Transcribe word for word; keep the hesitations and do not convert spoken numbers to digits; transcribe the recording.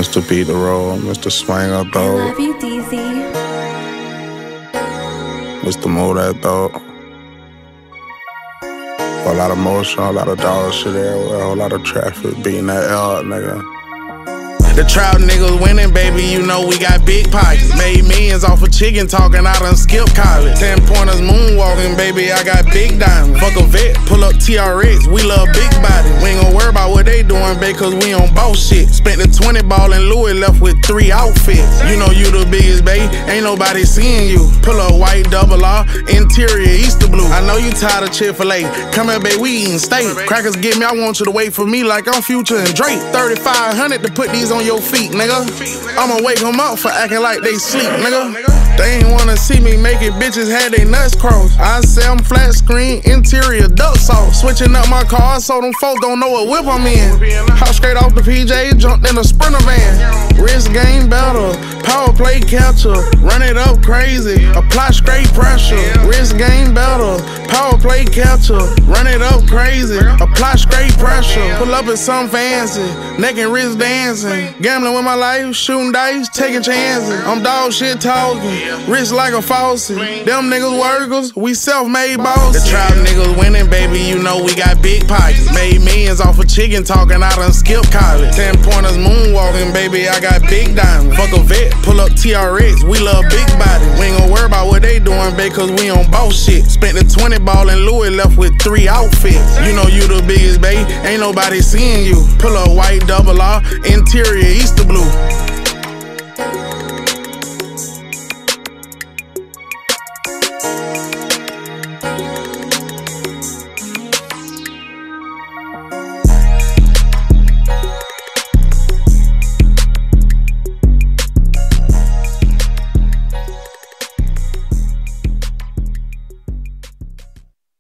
Mister Beat the Road, Mister Swing Up Though. I love you, D Z. Mister Move That Though. A lot of motion, a lot of dog shit everywhere, a whole lot of traffic beating that L, nigga. The trap niggas winning, baby, you know we got big pockets. Made millions off of chicken talking, I done skipped college. Ten pointers moonwalking, baby, I got big diamonds. Fuck a vet, pull up T R X, we love big bodies. We ain't gon' worry about what they doing, babe, cause we on boss shit. Spent the twenty ball and Louis left with three outfits. You know you the biggest, babe, ain't nobody seeing you. Pull up white double R, interior Easter blue. I know you tired of Chick-fil-A, come here, babe, we eating steak. Crackers get me, I want you to wait for me like I'm Future and Drake. thirty-five hundred to put these on your feet, nigga. I'ma wake them up for acting like they sleep, nigga. They ain't wanna see me make it, bitches had they nuts crossed. I say I'm flat screen, interior duck sauce. Switching up my car so them folks don't know what whip I'm in. Hop straight off the P J, jumped in a Sprinter van. Wrist game better, power play catcher. Run it up crazy, apply straight pressure. Wrist game better, power play catcher. Run it up crazy, apply straight pressure. Pull up in something fancy, neck and wrist dancing. Gambling with my life, shooting dice, taking chances. I'm dog shit talking, rich like a faucet. Them niggas workers, we self-made bosses. The trap niggas winning, baby, you know we got big pockets. Made millions off of chicken talking, I done skipped college. Ten pointers moonwalking, baby, I got big diamonds. Fuck a vet, pull up T R X, we love big bodies. We ain't gon' worry about what they doing, babe, cause we on boss shit. Spent the twenty ball and Louis left with three outfits. You know you the biggest, babe, ain't nobody seeing you. Pull up white double R, interior Easter blue.